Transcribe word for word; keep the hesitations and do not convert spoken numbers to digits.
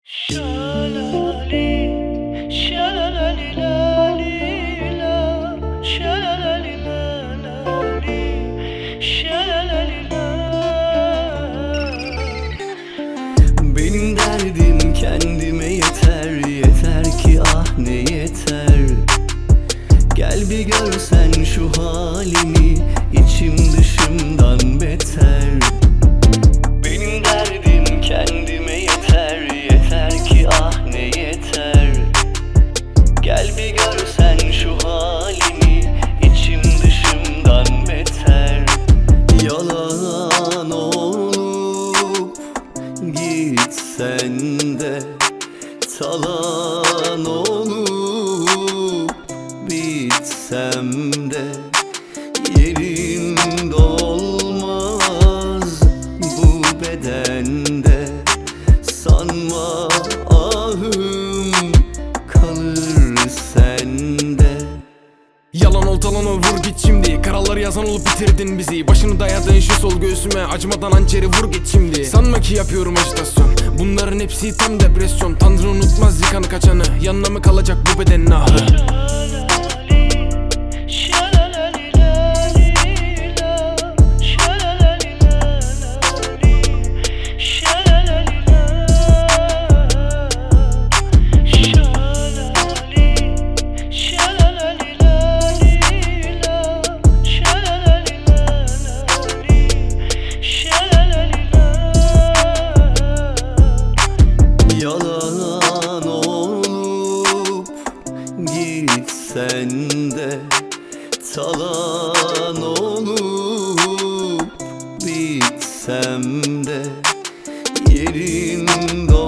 Şalali, şalalali lalila, şalalali lalali, şalalali la. Benim derdim kendime yeter, yeter ki ah ne yeter. Gel bir görsen şu halimi, içim dışımdan beter. Benim derdim kendime yeter, yeter ki ah ne yeter. Gel bir görsen şu halimi, içim dışımdan beter. Yalan olup gitsen de, talan olup bitsem de, yerin dolmaz bu bedende. Sanma ahım kalır sende. Yalan ol talan ol vur git şimdi. Kararları yazan olup bitirdin bizi. Başını dayadın şu sol göğsüme, acımadan hançeri vur git şimdi. Sanma ki yapıyorum ajitasyon, bunların hepsi tam depresyon. Tanrı unutmaz yıkanı kaçanı, yanına mı kalacak bu bedenin ahı? Şalalali, şalalali lalila, şalalali lalali, şalalali la. Şalali, şalalali lalila, şalalali lalali, şalalali la. Yalan olup gitsen de, talan olup bitsem de, yerin dolmaz